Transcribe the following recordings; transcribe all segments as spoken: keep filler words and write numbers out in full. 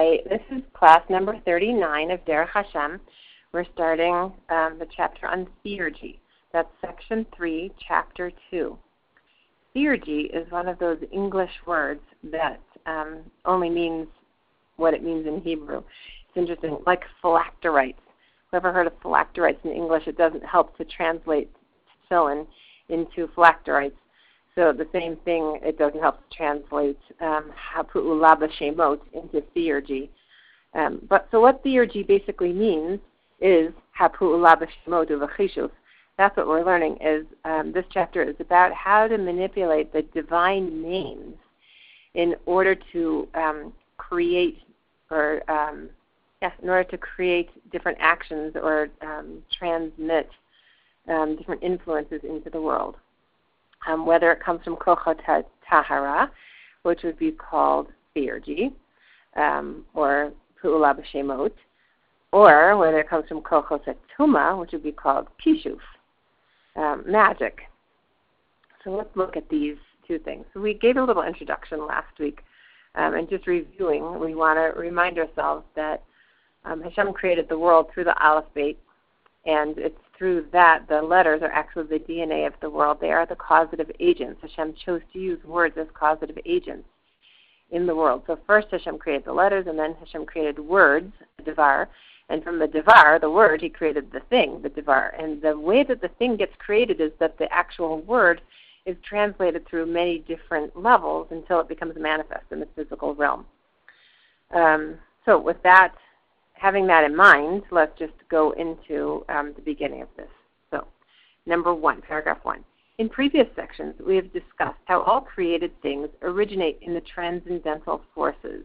Hi, this is class number thirty-nine of Derech Hashem. We're starting um, the chapter on theurgy. That's section three, chapter two. Theurgy is one of those English words that um, only means what it means in Hebrew. It's interesting, like phylacterites. Whoever heard of phylacterites in English, it doesn't help to translate tefillin into phylacterites. So the same thing, it doesn't help to translate um, Hapu'ula b'Shemot into theurgy. Um, but so what theurgy basically means is Hapu'ula b'Shemot u'v'chishuf. That's what we're learning. Is um, this chapter is about how to manipulate the divine names in order to um, create or um, yes, in order to create different actions or um, transmit um, different influences into the world. Um, whether it comes from Kochot Tahara, which would be called theurgy, um, or Pu'ula b'Shemot, or whether it comes from Kochot Tuma, which would be called Kishuf, um, magic. So let's look at these two things. So we gave a little introduction last week, um, and just reviewing, we want to remind ourselves that um, Hashem created the world through the Aleph Beit, and it's through that the letters are actually the D N A of the world. They are the causative agents. Hashem chose to use words as causative agents in the world. So first Hashem created the letters, and then Hashem created words, the Devar. And from the Devar, the word, he created the thing, the Devar. And the way that the thing gets created is that the actual word is translated through many different levels until it becomes manifest in the physical realm. Um, so with that, having that in mind, let's just go into um, the beginning of this. So, number one, paragraph one. In previous sections, we have discussed how all created things originate in the transcendental forces.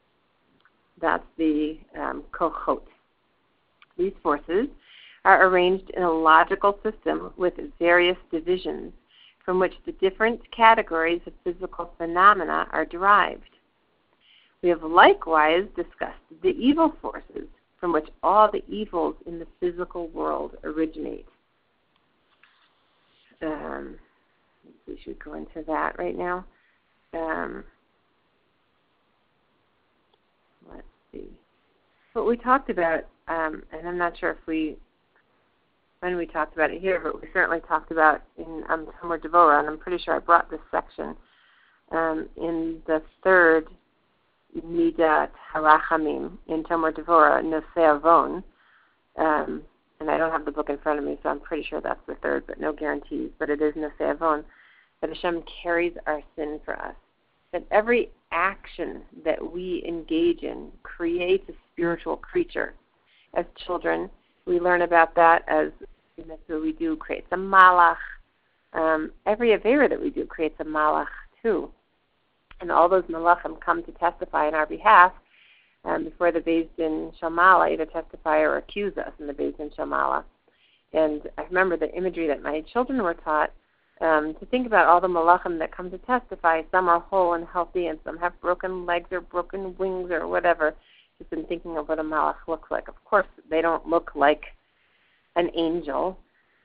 That's the um, kochot. These forces are arranged in a logical system with various divisions from which the different categories of physical phenomena are derived. We have likewise discussed the evil forces from which all the evils in the physical world originate. Um, we should go into that right now. Um, let's see. What we talked about, um, and I'm not sure if we, when we talked about it here, but we certainly talked about in um, Talmud Devorah, and I'm pretty sure I brought this section um, in the third Midat Harachamim in Talmud Devorah, Nosei Avon, um, and I don't have the book in front of me, so I'm pretty sure that's the third, but no guarantees, but it is Nosei Avon, that Hashem carries our sin for us, that every action that we engage in creates a spiritual creature. As children, we learn about that as in that's what we do creates a malach. Um, every avera that we do creates a malach too. And all those malachim come to testify in our behalf um, before the Beis Din Shamala, either testify or accuse us in the Beis Din Shamala. And I remember the imagery that my children were taught um, to think about all the malachim that come to testify. Some are whole and healthy, and some have broken legs or broken wings or whatever. Just been thinking of what a malach looks like. Of course, they don't look like an angel.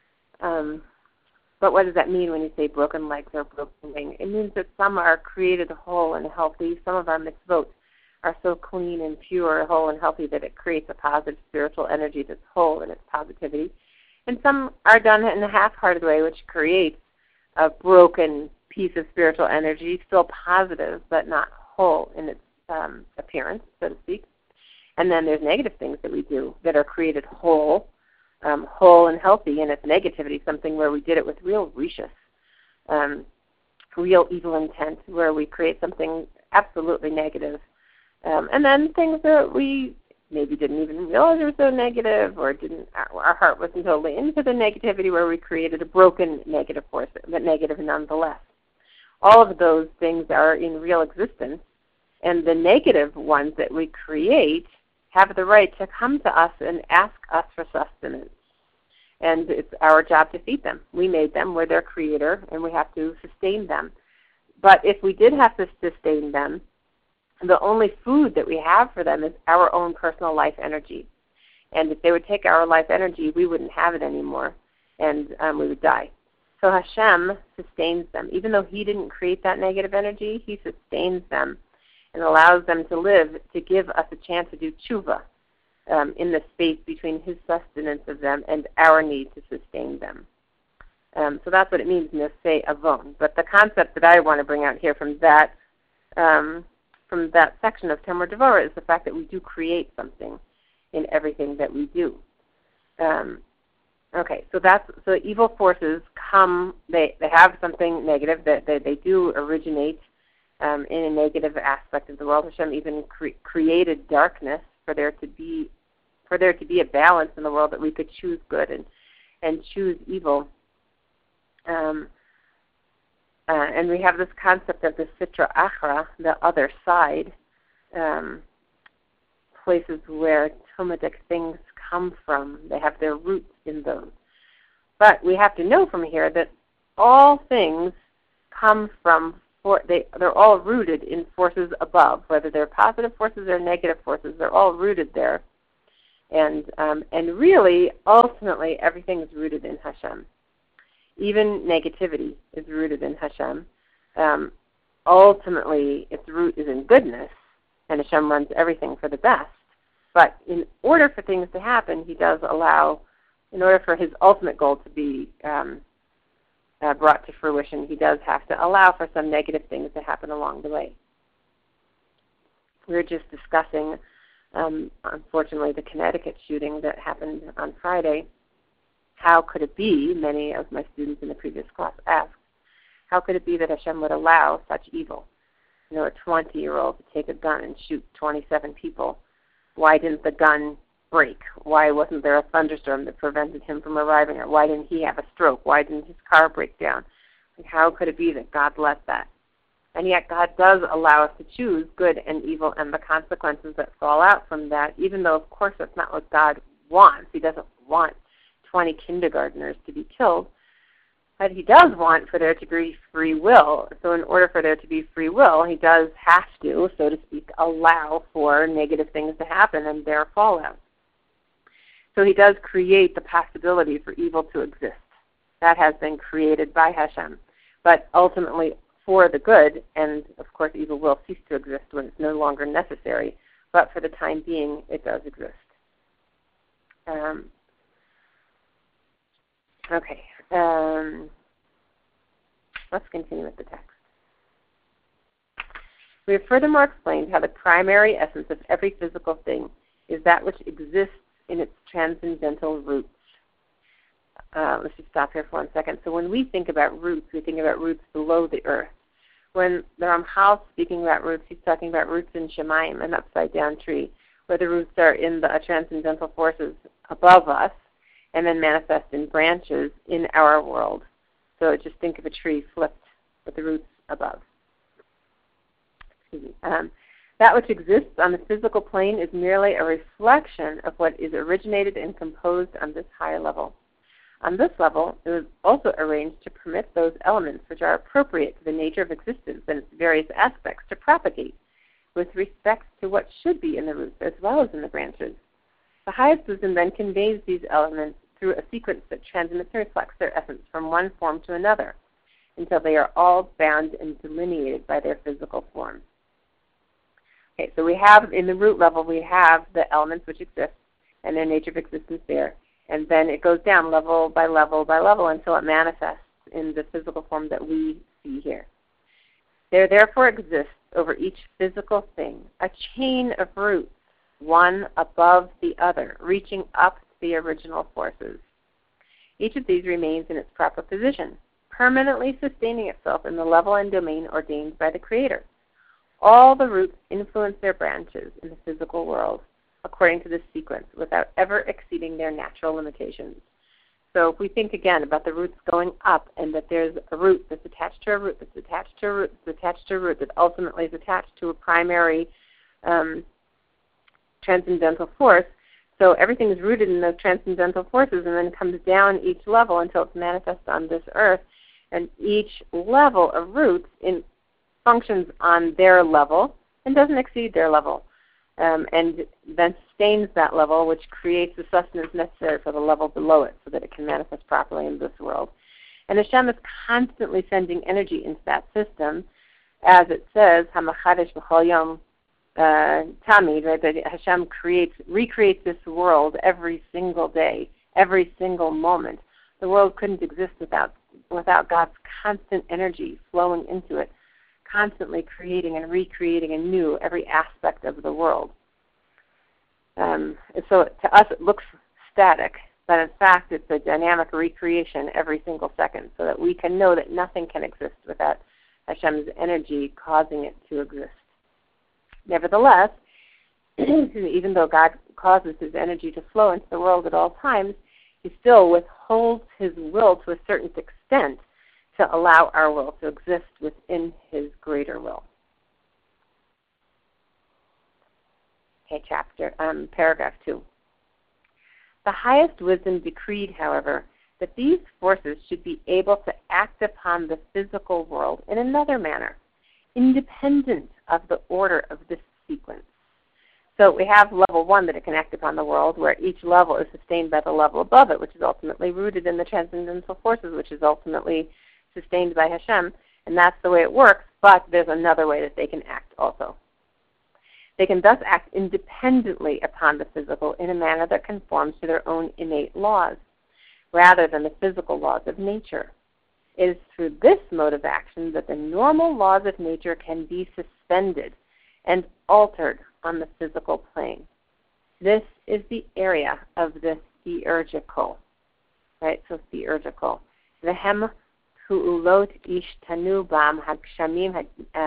Um, But what does that mean when you say broken legs or broken wing? It means that some are created whole and healthy. Some of our mitzvot are so clean and pure, whole and healthy that it creates a positive spiritual energy that's whole in its positivity. And some are done in a half-hearted way, which creates a broken piece of spiritual energy, still positive but not whole in its um, appearance, so to speak. And then there's negative things that we do that are created whole, Um, whole and healthy in its negativity, something where we did it with real rishus, um, real evil intent, where we create something absolutely negative. Um, and then things that we maybe didn't even realize were so negative, or didn't our, our heart wasn't totally into the negativity, where we created a broken negative force, but negative nonetheless. All of those things are in real existence, and the negative ones that we create have the right to come to us and ask us for sustenance. And it's our job to feed them. We made them. We're their creator, and we have to sustain them. But if we did have to sustain them, the only food that we have for them is our own personal life energy. And if they would take our life energy, we wouldn't have it anymore, and um, we would die. So Hashem sustains them. Even though he didn't create that negative energy, he sustains them. and allows them to live to give us a chance to do tshuva um, in the space between his sustenance of them and our need to sustain them. Um, so that's what it means, Nosei Avon. But the concept that I want to bring out here from that um, from that section of Tomer Devorah is the fact that we do create something in everything that we do. Um, okay, so that's so evil forces come. They they have something negative that they, they do originate um, in a negative aspect of the world. Hashem even cre- created darkness for there to be for there to be a balance in the world that we could choose good and and choose evil. Um, uh, and we have this concept of the Sitra Achra, the other side, um, places where Talmudic things come from. They have their roots in those. But we have to know from here that all things come from, for, they, they're all rooted in forces above, whether they're positive forces or negative forces. They're all rooted there. And, um, and really, ultimately, everything is rooted in Hashem. Even negativity is rooted in Hashem. Um, ultimately, its root is in goodness, and Hashem runs everything for the best. But in order for things to happen, he does allow, in order for his ultimate goal to be um, uh, brought to fruition, he does have to allow for some negative things to happen along the way. We were just discussing, um, unfortunately, the Connecticut shooting that happened on Friday. How could it be, many of my students in the previous class asked, how could it be that Hashem would allow such evil? You know, a twenty-year-old to take a gun and shoot twenty-seven people. Why didn't the gun break? Why wasn't there a thunderstorm that prevented him from arriving? Or why didn't he have a stroke? Why didn't his car break down? Like, how could it be that God let that? And yet God does allow us to choose good and evil and the consequences that fall out from that, even though, of course, that's not what God wants. He doesn't want twenty kindergartners to be killed, but he does want for there to be free will. So in order for there to be free will, he does have to, so to speak, allow for negative things to happen and their fallout. So he does create the possibility for evil to exist. That has been created by Hashem. But ultimately for the good, and of course evil will cease to exist when it's no longer necessary, but for the time being it does exist. Um, Okay, um, let's continue with the text. We have furthermore explained how the primary essence of every physical thing is that which exists in its transcendental roots. Uh, let's just stop here for one second. So when we think about roots, we think about roots below the earth. When the Ramchal is speaking about roots, he's talking about roots in Shemaim, an upside-down tree, where the roots are in the transcendental forces above us, and then manifest in branches in our world. So just think of a tree flipped with the roots above. Um, that which exists on the physical plane is merely a reflection of what is originated and composed on this higher level. On this level, it was also arranged to permit those elements which are appropriate to the nature of existence and its various aspects to propagate with respect to what should be in the roots as well as in the branches. The highest wisdom then conveys these elements through a sequence that transmits and reflects their essence from one form to another until they are all bound and delineated by their physical form. Okay, so we have, in the root level, we have the elements which exist and their nature of existence there, and then it goes down level by level by level until it manifests in the physical form that we see here. There therefore exists over each physical thing a chain of roots, one above the other, reaching up to the original forces. Each of these remains in its proper position, permanently sustaining itself in the level and domain ordained by the Creator. All the roots influence their branches in the physical world according to this sequence without ever exceeding their natural limitations. So if we think again about the roots going up and that there's a root that's attached to a root that's attached to a root that's attached to a root that ultimately is attached to a primary um, transcendental force, so everything is rooted in those transcendental forces and then comes down each level until it's manifest on this earth. And each level of roots in, functions on their level and doesn't exceed their level. Um, and then sustains that level, which creates the sustenance necessary for the level below it so that it can manifest properly in this world. And Hashem is constantly sending energy into that system as it says, Hamachadesh B'chol Yom Tamid, right? That Hashem creates, recreates this world every single day, every single moment. The world couldn't exist without without God's constant energy flowing into it, constantly creating and recreating anew every aspect of the world. Um, and so to us it looks static, but in fact it's a dynamic recreation every single second, so that we can know that nothing can exist without Hashem's energy causing it to exist. Nevertheless, even though God causes His energy to flow into the world at all times, He still withholds His will to a certain extent to allow our will to exist within His greater will. Okay, chapter, um, paragraph two. The highest wisdom decreed, however, that these forces should be able to act upon the physical world in another manner, independent of the order of this sequence. So we have level one that it can act upon the world, where each level is sustained by the level above it, which is ultimately rooted in the transcendental forces, which is ultimately sustained by Hashem, and that's the way it works, but there's another way that they can act also. They can thus act independently upon the physical in a manner that conforms to their own innate laws, rather than the physical laws of nature. It is through this mode of action that the normal laws of nature can be suspended and altered on the physical plane. This is the area of the theurgical, right? So theurgical. Vehem hu'ulot ishtanu bam hakshamim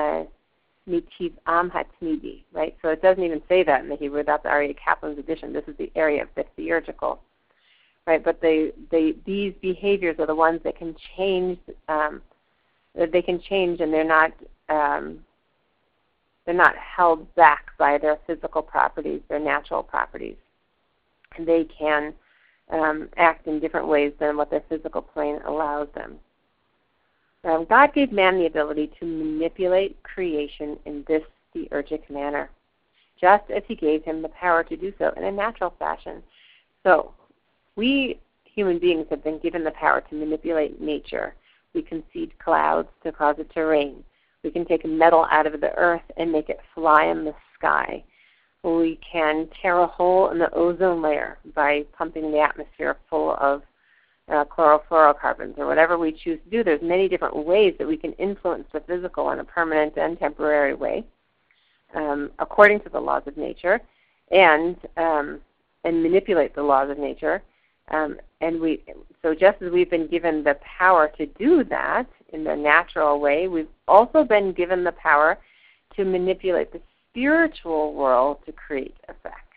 mitiv'am hatmidi, right? So it doesn't even say that in the Hebrew. That's Aryeh Kaplan's edition. This is the area of the theurgical, right? But they, they, these behaviors are the ones that can change. Um, they can change, and they're not. Um, They're not held back by their physical properties, their natural properties. And they can um, act in different ways than what their physical plane allows them. Um, God gave man the ability to manipulate creation in this theurgic manner, just as He gave him the power to do so in a natural fashion. So we human beings have been given the power to manipulate nature. We can seed clouds to cause it to rain. We can take metal out of the earth and make it fly in the sky. We can tear a hole in the ozone layer by pumping the atmosphere full of uh, chlorofluorocarbons, or whatever we choose to do. There's many different ways that we can influence the physical in a permanent and temporary way, um, according to the laws of nature, and um, and manipulate the laws of nature. Um, and we, so just as we've been given the power to do that in the natural way, we've also been given the power to manipulate the spiritual world to create effects.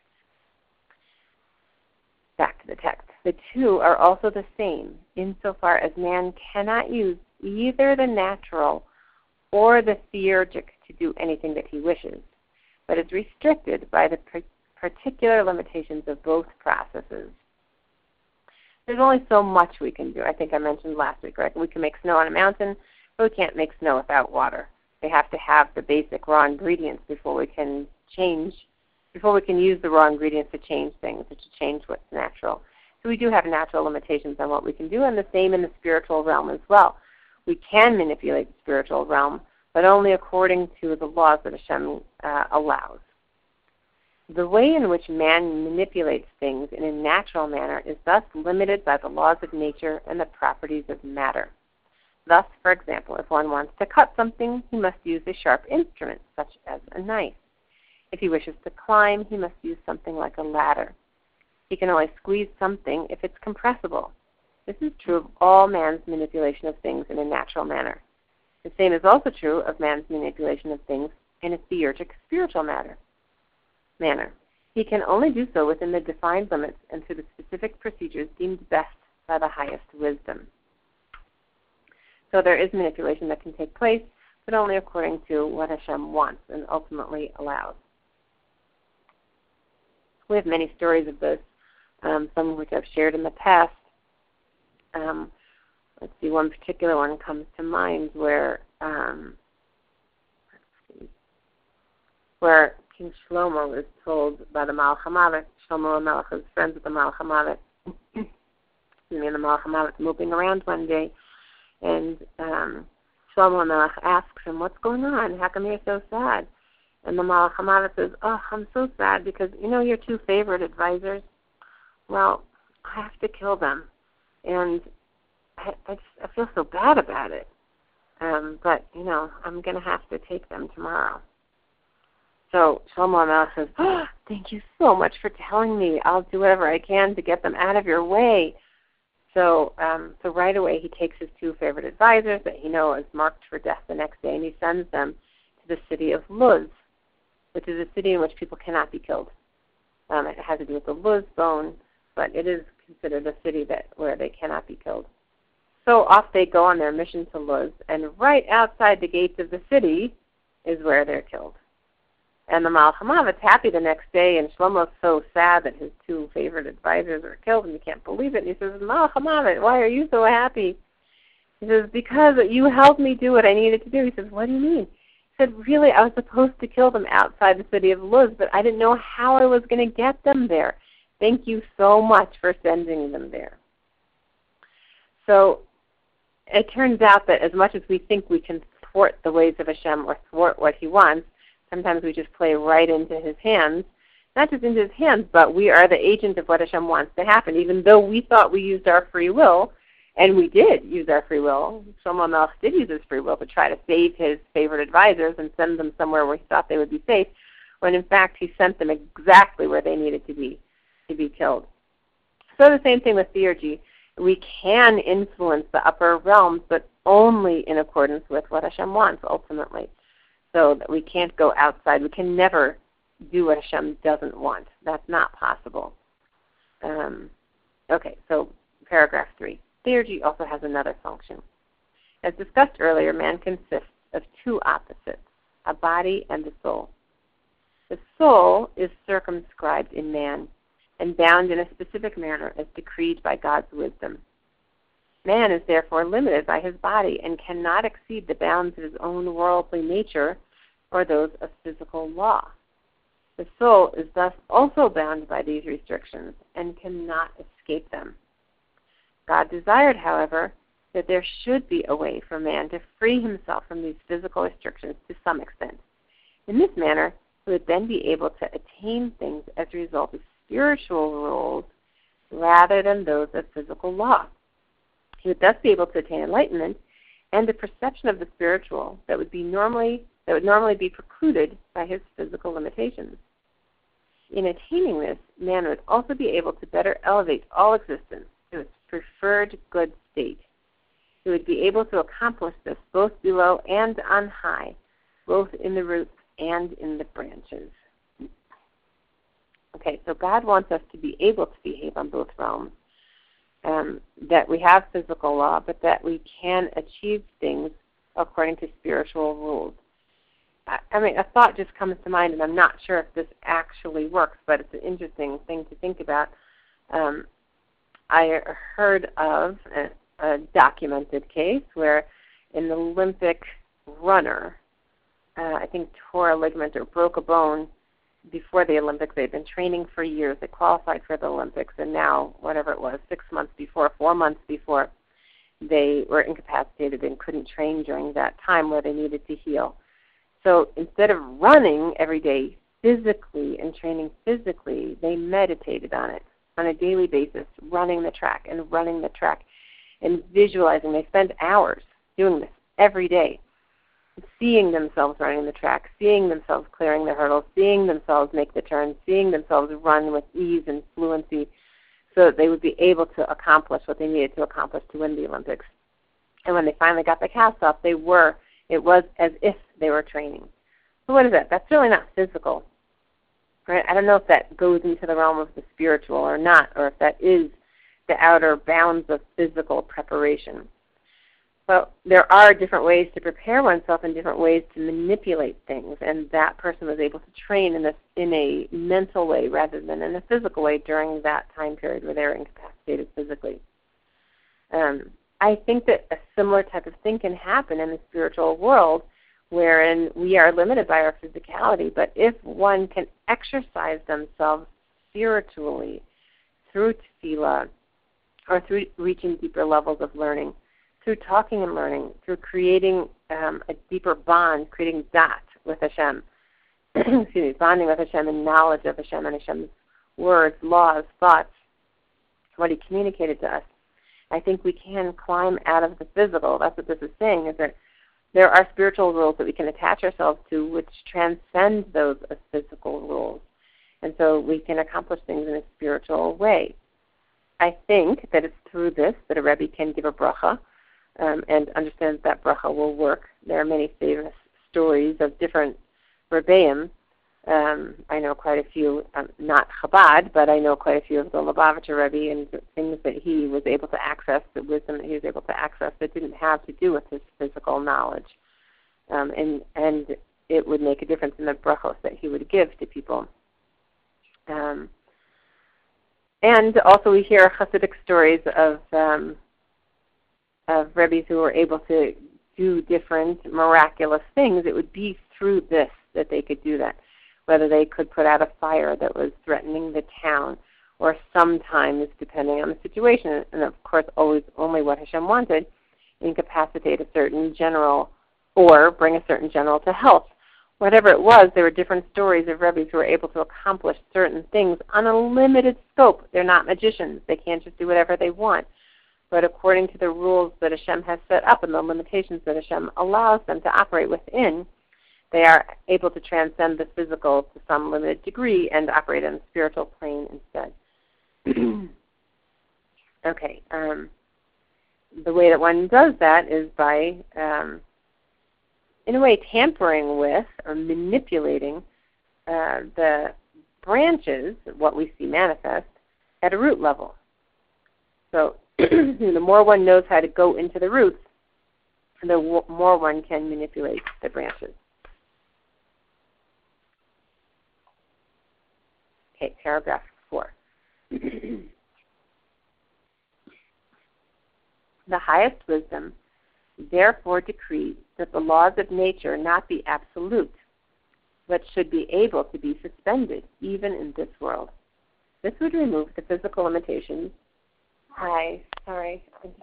Back to the text. The two are also the same insofar as man cannot use either the natural or the theurgic to do anything that he wishes, but is restricted by the particular limitations of both processes. There's only so much we can do. I think I mentioned last week, right? We can make snow on a mountain, but we can't make snow without water. We have to have the basic raw ingredients before we can change, before we can use the raw ingredients to change things, or to change what's natural. So we do have natural limitations on what we can do, and the same in the spiritual realm as well. We can manipulate the spiritual realm, but only according to the laws that Hashem uh, allows. The way in which man manipulates things in a natural manner is thus limited by the laws of nature and the properties of matter. Thus, for example, if one wants to cut something, he must use a sharp instrument, such as a knife. If he wishes to climb, he must use something like a ladder. He can only squeeze something if it's compressible. This is true of all man's manipulation of things in a natural manner. The same is also true of man's manipulation of things in a theurgic spiritual matter. manner. He can only do so within the defined limits and through the specific procedures deemed best by the highest wisdom. So there is manipulation that can take place, but only according to what Hashem wants and ultimately allows. We have many stories of this, um, some of which I've shared in the past. Um, let's see, one particular one comes to mind where um, let's see, where King Shlomo was told by the Malach HaMavet. Shlomo HaMelech was friends with the Malach HaMavet. Excuse me, and the Malach HaMavet moving around one day, and um, Shlomo Melech asks him, what's going on? How come you're so sad? And the Malach HaMavet says, oh, I'm so sad because, you know, your two favorite advisors, well, I have to kill them. And I, I, just, I feel so bad about it. Um, but, you know, I'm going to have to take them tomorrow. So Shlomo Melech says, oh, thank you so much for telling me. I'll do whatever I can to get them out of your way. So um, so right away he takes his two favorite advisors that he knows marked for death the next day, and he sends them to the city of Luz, which is a city in which people cannot be killed. Um, it has to do with the Luz bone, but it is considered a city that where they cannot be killed. So off they go on their mission to Luz, and right outside the gates of the city is where they're killed. And the Malach HaMavet's happy the next day, and Shlomo's so sad that his two favorite advisors are killed, and he can't believe it. And he says, Malach HaMavet, why are you so happy? He says, because you helped me do what I needed to do. He says, what do you mean? He said, really, I was supposed to kill them outside the city of Luz, but I didn't know how I was going to get them there. Thank you so much for sending them there. So it turns out that as much as we think we can thwart the ways of Hashem or thwart what he wants, sometimes we just play right into his hands. Not just into his hands, but we are the agent of what Hashem wants to happen. Even though we thought we used our free will, and we did use our free will, someone else did use his free will to try to save his favorite advisors and send them somewhere where he thought they would be safe, when in fact he sent them exactly where they needed to be, to be killed. So the same thing with theurgy. We can influence the upper realms, but only in accordance with what Hashem wants ultimately. So that we can't go outside. We can never do what Hashem doesn't want. That's not possible. Um, okay, so paragraph three. Theurgy also has another function. As discussed earlier, man consists of two opposites, a body and a soul. The soul is circumscribed in man and bound in a specific manner as decreed by God's wisdom. Man is therefore limited by his body and cannot exceed the bounds of his own worldly nature or those of physical law. The soul is thus also bound by these restrictions and cannot escape them. God desired, however, that there should be a way for man to free himself from these physical restrictions to some extent. In this manner, he would then be able to attain things as a result of spiritual rules rather than those of physical law. He would thus be able to attain enlightenment and the perception of the spiritual that would be normally that would normally be precluded by his physical limitations. In attaining this, man would also be able to better elevate all existence to its preferred good state. He would be able to accomplish this both below and on high, both in the roots and in the branches. Okay, so God wants us to be able to behave on both realms, um, that we have physical law, but that we can achieve things according to spiritual rules. I mean, a thought just comes to mind, and I'm not sure if this actually works, but it's an interesting thing to think about. Um, I heard of a, a documented case where an Olympic runner, uh, I think tore a ligament or broke a bone before the Olympics. They'd been training for years. They qualified for the Olympics, and now, whatever it was, six months before, four months before, they were incapacitated and couldn't train during that time where they needed to heal. So instead of running every day physically and training physically, they meditated on it on a daily basis, running the track and running the track and visualizing. They spent hours doing this every day, seeing themselves running the track, seeing themselves clearing the hurdles, seeing themselves make the turns, seeing themselves run with ease and fluency so that they would be able to accomplish what they needed to accomplish to win the Olympics. And when they finally got the cast off, they were, it was as if they were training. So what is that? That's really not physical. Right? I don't know if that goes into the realm of the spiritual or not, or if that is the outer bounds of physical preparation. But there are different ways to prepare oneself and different ways to manipulate things, and that person was able to train in a, in a mental way rather than in a physical way during that time period where they were incapacitated physically. Um, I think that a similar type of thing can happen in the spiritual world, wherein we are limited by our physicality, but if one can exercise themselves spiritually through tefillah or through reaching deeper levels of learning, through talking and learning, through creating um, a deeper bond, creating dat with Hashem, excuse me, bonding with Hashem and knowledge of Hashem and Hashem's words, laws, thoughts, what He communicated to us, I think we can climb out of the physical. That's what this is saying, is that there are spiritual rules that we can attach ourselves to which transcend those of physical rules. And so we can accomplish things in a spiritual way. I think that it's through this that a Rebbe can give a bracha um, and understand that bracha will work. There are many famous stories of different Rebbeim. Um, I know quite a few, um, not Chabad, but I know quite a few of the Lubavitcher Rebbe and things that he was able to access, the wisdom that he was able to access that didn't have to do with his physical knowledge. Um, and, and it would make a difference in the brachos that he would give to people. Um, and also we hear Hasidic stories of um, of Rebbes who were able to do different miraculous things. It would be through this that they could do that, whether they could put out a fire that was threatening the town, or sometimes, depending on the situation, and of course always only what Hashem wanted, incapacitate a certain general or bring a certain general to health. Whatever it was, there were different stories of Rebbes who were able to accomplish certain things on a limited scope. They're not magicians. They can't just do whatever they want. But according to the rules that Hashem has set up and the limitations that Hashem allows them to operate within, they are able to transcend the physical to some limited degree and operate on the spiritual plane instead. Okay. Um, the way that one does that is by, um, in a way, tampering with or manipulating uh, the branches, what we see manifest, at a root level. So the more one knows how to go into the roots, the w- more one can manipulate the branches. Okay, paragraph four. The highest wisdom therefore decrees that the laws of nature not be absolute, but should be able to be suspended even in this world. This would remove the physical limitations. Hi, sorry.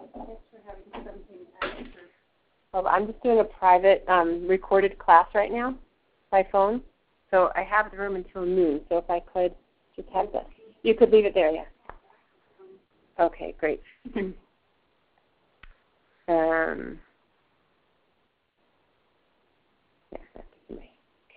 Well, I'm just doing a private um, recorded class right now by phone, so I have the room until noon. So if I could just have this. You could leave it there, yeah. Okay, great. um, yes, that's me.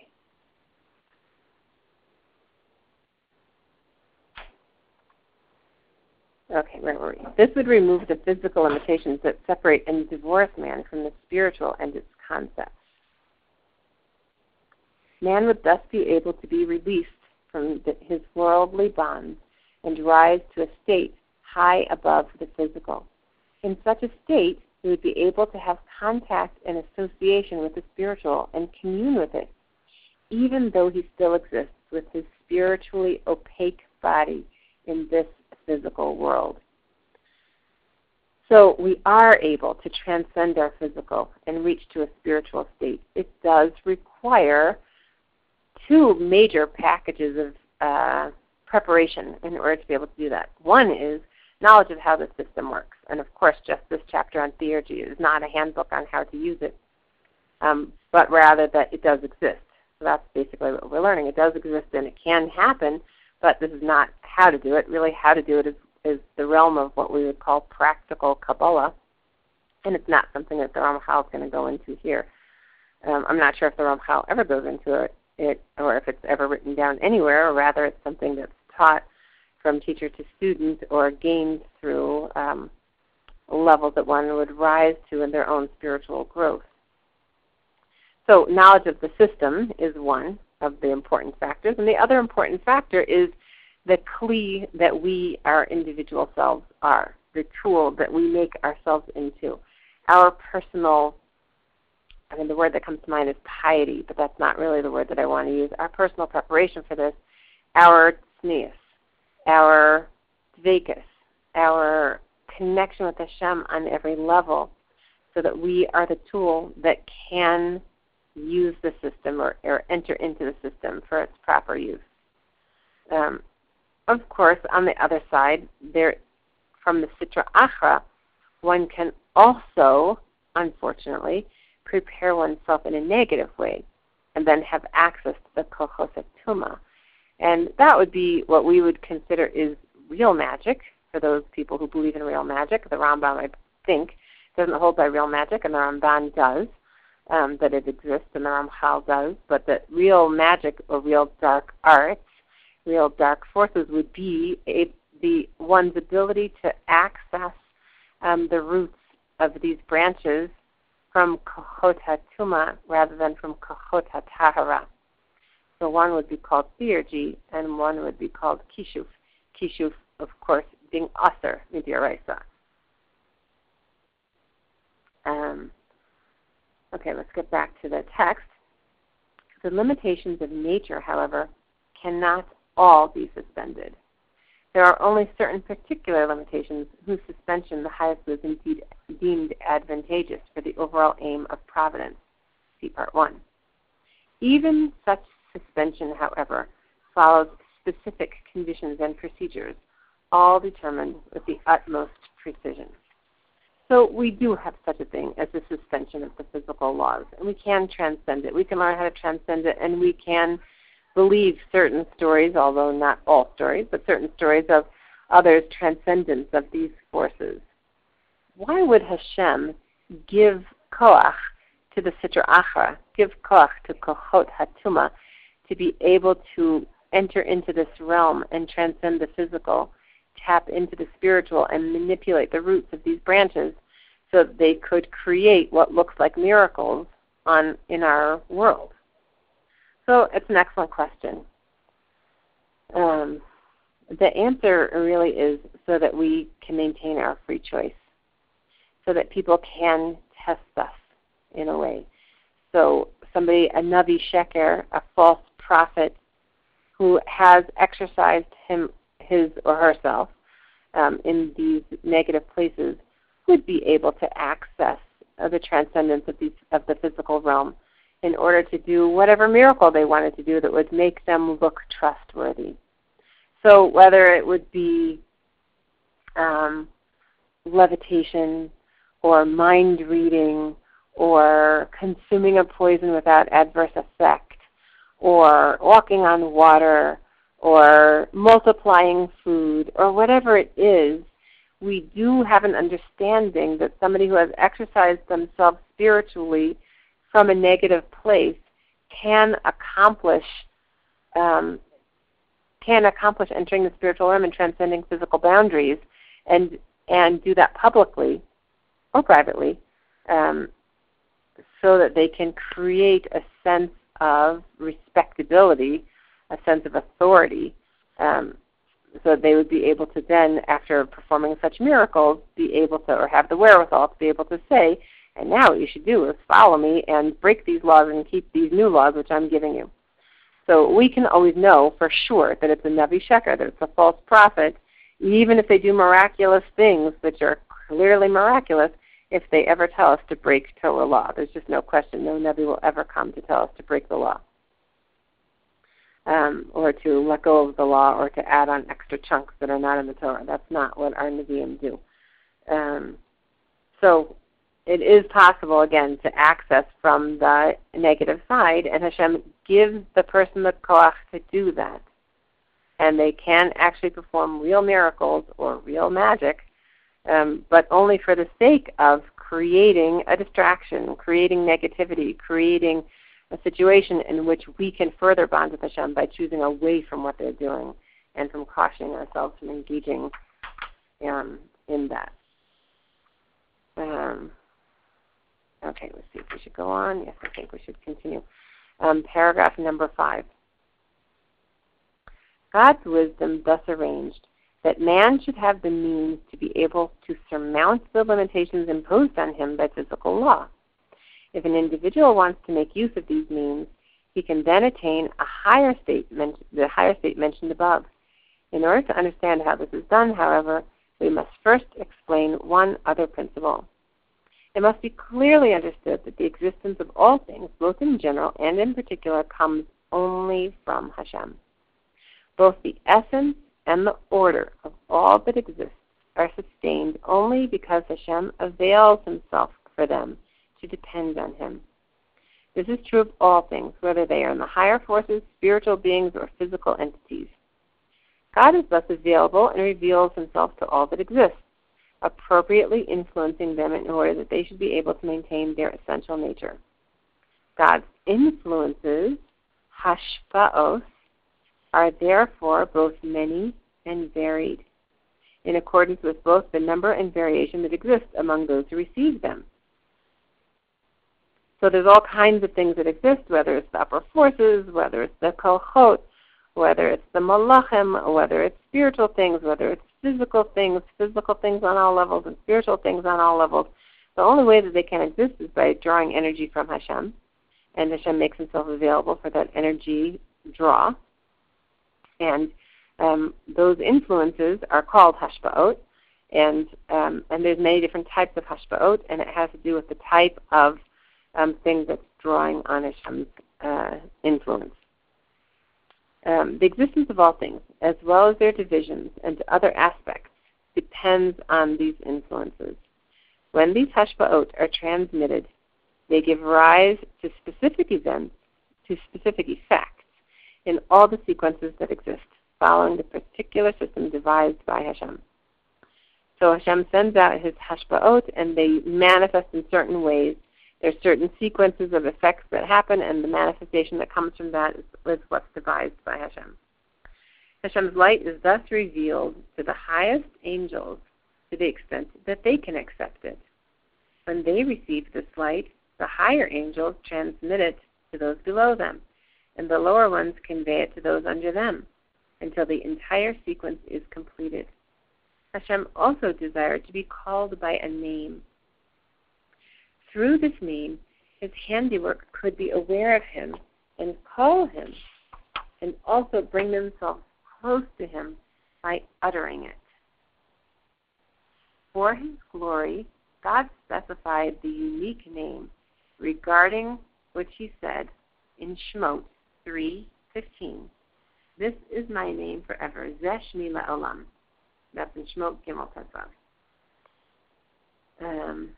Okay. Okay, where were we? This would remove the physical limitations that separate and divorce man from the spiritual and its concepts. Man would thus be able to be released from the, his worldly bonds and rise to a state high above the physical. In such a state, he would be able to have contact and association with the spiritual and commune with it, even though he still exists with his spiritually opaque body in this physical world. So we are able to transcend our physical and reach to a spiritual state. It does require two major packages of uh, preparation in order to be able to do that. One is knowledge of how the system works. And of course, just this chapter on theurgy is not a handbook on how to use it, um, but rather that it does exist. So that's basically what we're learning. It does exist and it can happen, but this is not how to do it. Really, how to do it is, is the realm of what we would call practical Kabbalah, and it's not something that the Ramchal is going to go into here. Um, I'm not sure if the Ramchal ever goes into it, it, or if it's ever written down anywhere, or rather it's something that's taught from teacher to student or gained through um, levels that one would rise to in their own spiritual growth. So knowledge of the system is one of the important factors, and the other important factor is the kli that we, our individual selves, are, the tool that we make ourselves into. Our personal, I mean, the word that comes to mind is piety, but that's not really the word that I want to use. Our personal preparation for this, our tznius, our dveikus, our connection with Hashem on every level, so that we are the tool that can use the system or, or enter into the system for its proper use. Um, of course, on the other side, there, from the Sitra Achra, one can also, unfortunately, prepare oneself in a negative way and then have access to the Kochot HaTumah. And that would be what we would consider is real magic for those people who believe in real magic. The Rambam, I think, doesn't hold by real magic, and the Ramban does, um, that it exists, and the Ramchal does, but that real magic or real dark arts, real dark forces would be a, the one's ability to access um, the roots of these branches from Kochot HaTumah rather than from Kochot HaTahara. So one would be called theurgy, and one would be called kishuf. Kishuf, of course, being aser mid'oraisa. Um, okay, let's get back to the text. The limitations of nature, however, cannot all be suspended. There are only certain particular limitations whose suspension the highest was indeed deemed advantageous for the overall aim of providence. See Part one. Even such suspension, however, follows specific conditions and procedures, all determined with the utmost precision. So we do have such a thing as the suspension of the physical laws, and we can transcend it. We can learn how to transcend it, and we can believe certain stories, although not all stories, but certain stories of others' transcendence of these forces. Why would Hashem give koach to the Sitra Achra, give koach to Kochot HaTumah, to be able to enter into this realm and transcend the physical, tap into the spiritual, and manipulate the roots of these branches so that they could create what looks like miracles on in our world? So it's an excellent question. Um, the answer really is so that we can maintain our free choice, so that people can test us in a way. So somebody, a Navi Sheker, a false prophet, who has exercised him, his or herself um, in these negative places, would be able to access uh, the transcendence of, these, of the physical realm in order to do whatever miracle they wanted to do that would make them look trustworthy. So whether it would be um, levitation or mind reading or consuming a poison without adverse effect or walking on water or multiplying food or whatever it is, we do have an understanding that somebody who has exercised themselves spiritually from a negative place can accomplish um, can accomplish entering the spiritual realm and transcending physical boundaries, and and do that publicly or privately, um, so that they can create a sense of respectability, a sense of authority, um, so that they would be able to then, after performing such miracles, be able to, or have the wherewithal to be able to say, and now what you should do is follow me and break these laws and keep these new laws which I'm giving you. So we can always know for sure that it's a Navi Sheker, that it's a false prophet, even if they do miraculous things which are clearly miraculous, if they ever tell us to break Torah law. There's just no question. No Navi will ever come to tell us to break the law, um, or to let go of the law, or to add on extra chunks that are not in the Torah. That's not what our Nevi'im do. Um, so it is possible, again, to access from the negative side, and Hashem gives the person the koach to do that. And they can actually perform real miracles or real magic, um, but only for the sake of creating a distraction, creating negativity, creating a situation in which we can further bond with Hashem by choosing away from what they're doing and from cautioning ourselves from engaging um, in that. Um, Okay, let's see if we should go on. Yes, I think we should continue. Um, paragraph number five. God's wisdom thus arranged that man should have the means to be able to surmount the limitations imposed on him by physical law. If an individual wants to make use of these means, he can then attain a higher state, the higher state mentioned above. In order to understand how this is done, however, we must first explain one other principle. It must be clearly understood that the existence of all things, both in general and in particular, comes only from Hashem. Both the essence and the order of all that exists are sustained only because Hashem avails himself for them to depend on him. This is true of all things, whether they are in the higher forces, spiritual beings, or physical entities. God is thus available and reveals himself to all that exists, appropriately influencing them in order that they should be able to maintain their essential nature. God's influences, hashpa'os, are therefore both many and varied, in accordance with both the number and variation that exists among those who receive them. So there's all kinds of things that exist, whether it's the upper forces, whether it's the kochot, whether it's the malachim, whether it's spiritual things, whether it's physical things, physical things on all levels and spiritual things on all levels. The only way that they can exist is by drawing energy from Hashem, and Hashem makes himself available for that energy draw. And um, those influences are called hashpa'ot, and um, and there's many different types of hashpa'ot, and it has to do with the type of um, thing that's drawing on Hashem's uh, influence. Um, the existence of all things, as well as their divisions and other aspects, depends on these influences. When these hashpa'ot are transmitted, they give rise to specific events, to specific effects in all the sequences that exist, following the particular system devised by Hashem. So Hashem sends out his hashpa'ot, and they manifest in certain ways. There's certain sequences of effects that happen, and the manifestation that comes from that is, is what's devised by Hashem. Hashem's light is thus revealed to the highest angels to the extent that they can accept it. When they receive this light, the higher angels transmit it to those below them, and the lower ones convey it to those under them, until the entire sequence is completed. Hashem also desired to be called by a name. Through this name, his handiwork could be aware of him and call him, and also bring themselves close to him by uttering it. For his glory, God specified the unique name regarding which he said in Shemot three fifteen, "This is my name forever, Zeh Shmi La'olam." That's in Shemot Gimel Tesav. Um,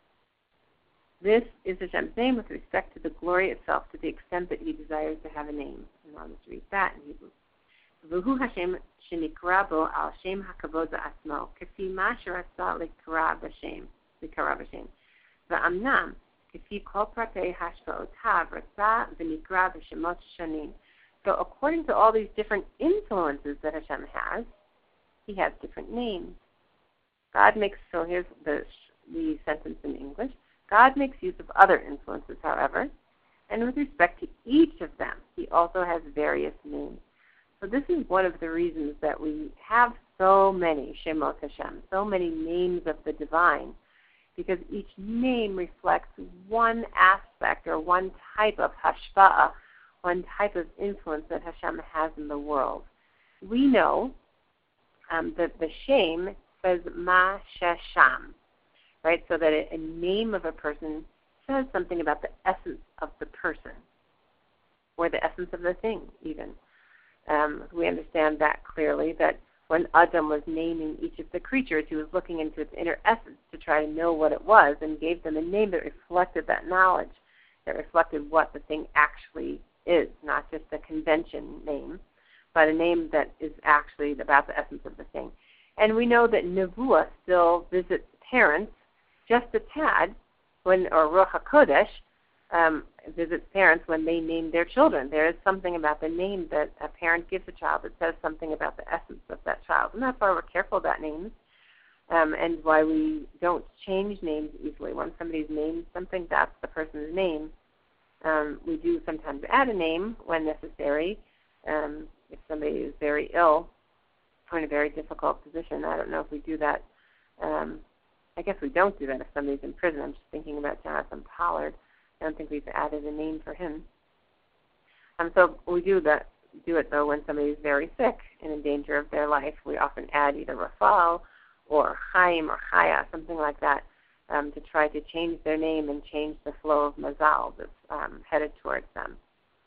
this is Hashem's name with respect to the glory itself, to the extent that he desires to have a name. And I'll just read that in Hebrew. V'hu Hashem shenikra bo al shem hakavod za'asmo, kefi ma sherasa likra b'shem, likra b'shem. V'amnam, kefi kol pratei hashpa'otav rasa v'nikra b'shemot shanim. So according to all these different influences that Hashem has, he has different names. God makes, so here's the, the sentence in English. God makes use of other influences, however, and with respect to each of them, he also has various names. So this is one of the reasons that we have so many Shemot Hashem, so many names of the divine, because each name reflects one aspect or one type of hashpa'ah, one type of influence that Hashem has in the world. We know um, that the Shem says ma shesham, right? So that a, a name of a person says something about the essence of the person, or the essence of the thing, even. Um, we understand that clearly, that when Adam was naming each of the creatures, he was looking into its inner essence to try to know what it was, and gave them a name that reflected that knowledge, that reflected what the thing actually is, not just a convention name, but a name that is actually about the essence of the thing. And we know that Nevuah still visits parents just a tad, when, or Ruach HaKodesh um, visits parents when they name their children. There is something about the name that a parent gives a child that says something about the essence of that child. And that's why we're careful about names, um, and why we don't change names easily. When somebody's named something, that's the person's name. Um, we do sometimes add a name when necessary. Um, if somebody is very ill or in a very difficult position, I don't know if we do that. Um, I guess we don't do that if somebody's in prison. I'm just thinking about Jonathan Pollard. I don't think we've added a name for him. Um, so we do that. Do it, though, when somebody's very sick and in danger of their life. We often add either Rafal or Chaim or Chaya, something like that, um, to try to change their name and change the flow of Mazal that's um, headed towards them.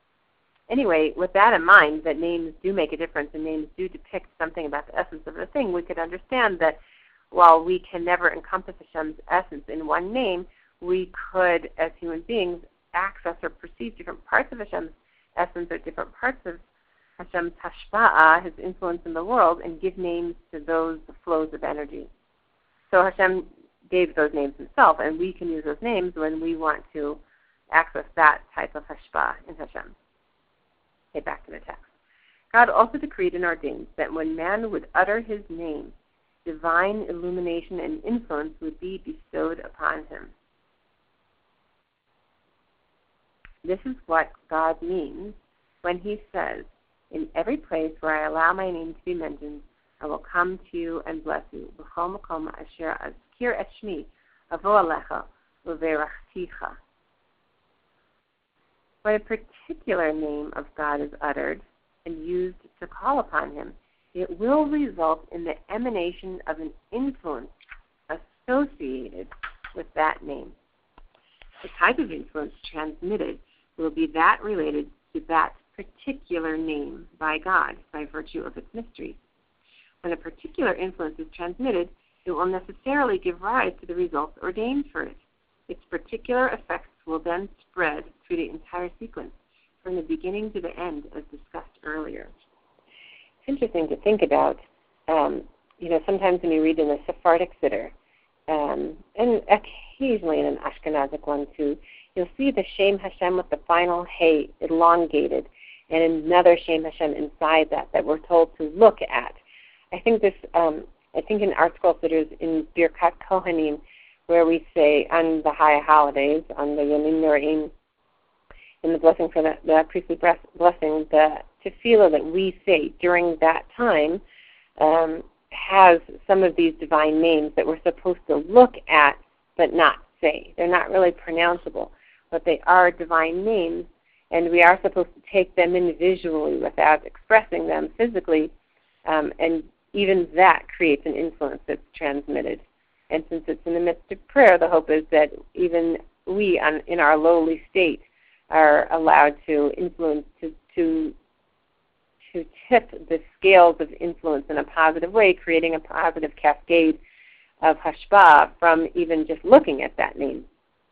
Anyway, with that in mind, that names do make a difference and names do depict something about the essence of the thing, we could understand that while we can never encompass Hashem's essence in one name, we could, as human beings, access or perceive different parts of Hashem's essence or different parts of Hashem's hashpa'ah, His influence in the world, and give names to those flows of energy. So Hashem gave those names Himself, and we can use those names when we want to access that type of hashpa'ah in Hashem. Okay, back to the text. God also decreed and ordained that when man would utter His name, divine illumination and influence would be bestowed upon him. This is what God means when He says, in every place where I allow my name to be mentioned, I will come to you and bless you. B'chol makom asher azkir et shmi, avo alecha uverachticha. When a particular name of God is uttered and used to call upon Him, it will result in the emanation of an influence associated with that name. The type of influence transmitted will be that related to that particular name by God by virtue of its mystery. When a particular influence is transmitted, it will necessarily give rise to the results ordained for it. Its particular effects will then spread through the entire sequence, from the beginning to the end, as discussed earlier. It's interesting to think about. Um, you know, sometimes when you read in a Sephardic Siddur, um, and occasionally in an Ashkenazic one too, you'll see the Shem Hashem with the final Hey elongated, and another Shem Hashem inside that that we're told to look at. I think this. Um, I think in Art Scroll Siddurs in Birkat Kohanim, where we say on the high holidays, on the Yomim Noraim, in the blessing for the, the priestly blessing, the tefillah that we say during that time um, has some of these divine names that we're supposed to look at but not say. They're not really pronounceable, but they are divine names, and we are supposed to take them in visually without expressing them physically, um, and even that creates an influence that's transmitted. And since it's in the midst of prayer, the hope is that even we, on, in our lowly state, are allowed to influence, to, to, to tip the scales of influence in a positive way, creating a positive cascade of hashpa'ah from even just looking at that name.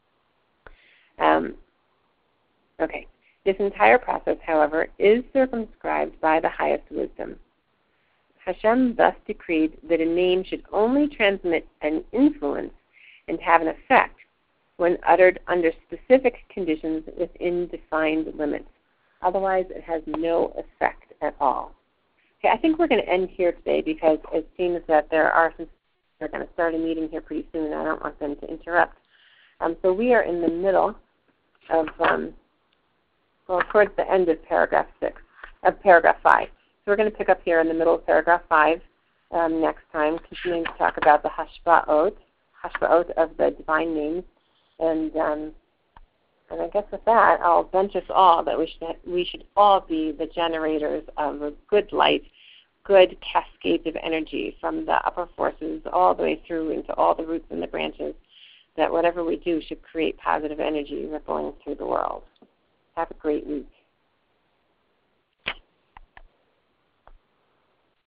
Um, okay. This entire process, however, is circumscribed by the highest wisdom. Hashem thus decreed that a name should only transmit an influence and have an effect when uttered under specific conditions within defined limits. Otherwise, it has no effect at all. Okay, I think we're going to end here today because it seems that there are some they're going to start a meeting here pretty soon, and I don't want them to interrupt. Um, so we are in the middle of, um, well, towards the end of paragraph six, of paragraph five. So we're going to pick up here in the middle of paragraph five um, next time, continuing to talk about the hashpa'ot, hashpa'ot of the divine names. And um, and I guess with that, I'll bench us all that we should we should all be the generators of a good light, good cascades of energy from the upper forces all the way through into all the roots and the branches, that whatever we do should create positive energy rippling through the world. Have a great week.